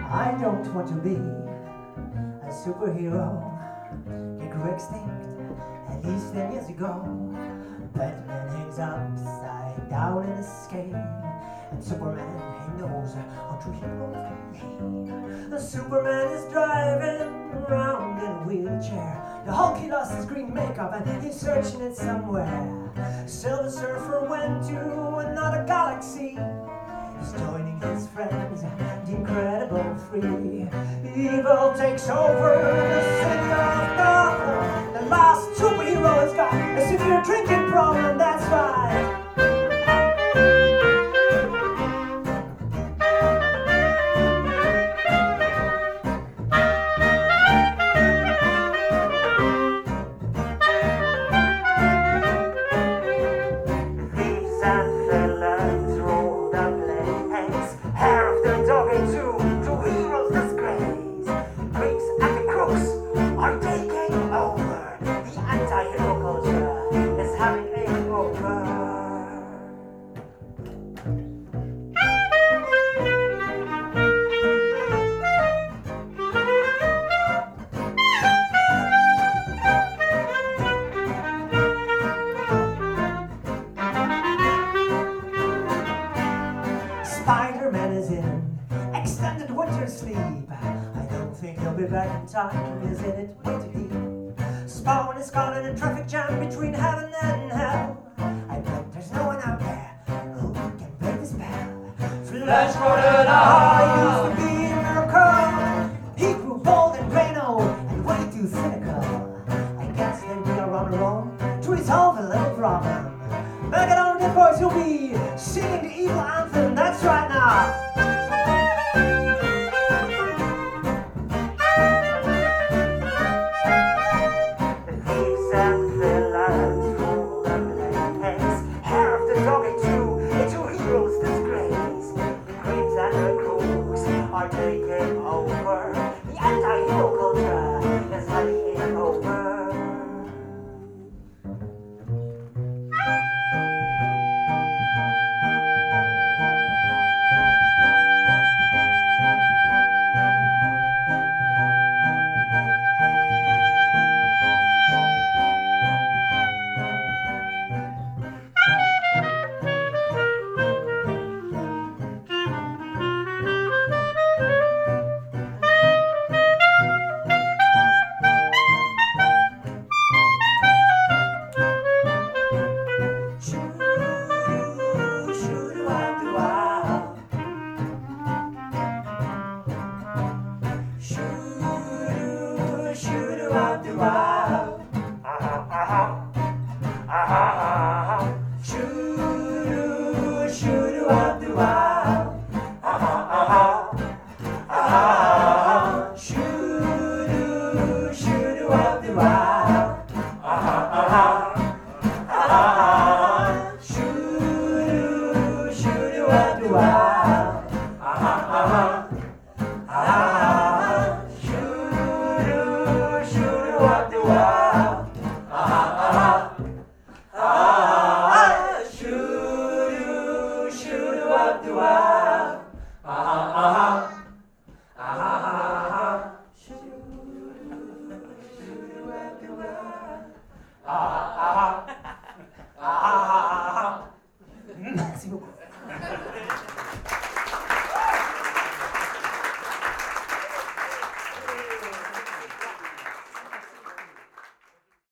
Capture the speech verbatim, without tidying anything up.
I don't want to be a superhero. Get grew extinct at least ten years ago. Batman hangs upside down in his scale, and Superman, he knows how to heroes behave. The Superman is driving around in a wheelchair. The Hulk, he lost his green makeup and he's searching it somewhere. Silver Surfer went to another galaxy. He's joining his friends, the Incredible Three. Evil takes over the city of Gotham. The last superhero has got a severe drinking problem, that's right. Spider-Man is in extended winter sleep. I don't think he'll be back in time. Isn't it way too deep? Spawn is caught in a traffic jam between heaven and hell. I bet there's no one out there who can break the spell. Flash Gordon, ah, used to be a miracle. He grew bold and brainy and way too cynical. I guess that we are on our own to resolve a little problem. Back at our boys, you'll be singing the evil anthem. That's right now. The thieves and villains rule the place. Hair of the dog and two, the two heroes disgrace. The creeps and the crooks are taking over. The anti-hero culture is taking over. Wow. Uh-huh, uh-huh. Uh-huh, shoo-doo, shoo-doo, wow. Uh-huh, uh-huh. Uh-huh, shoo-doo, shoo-doo, wow. Uh-huh, uh-huh. Uh-huh, shoo-doo, shoo-doo, wow.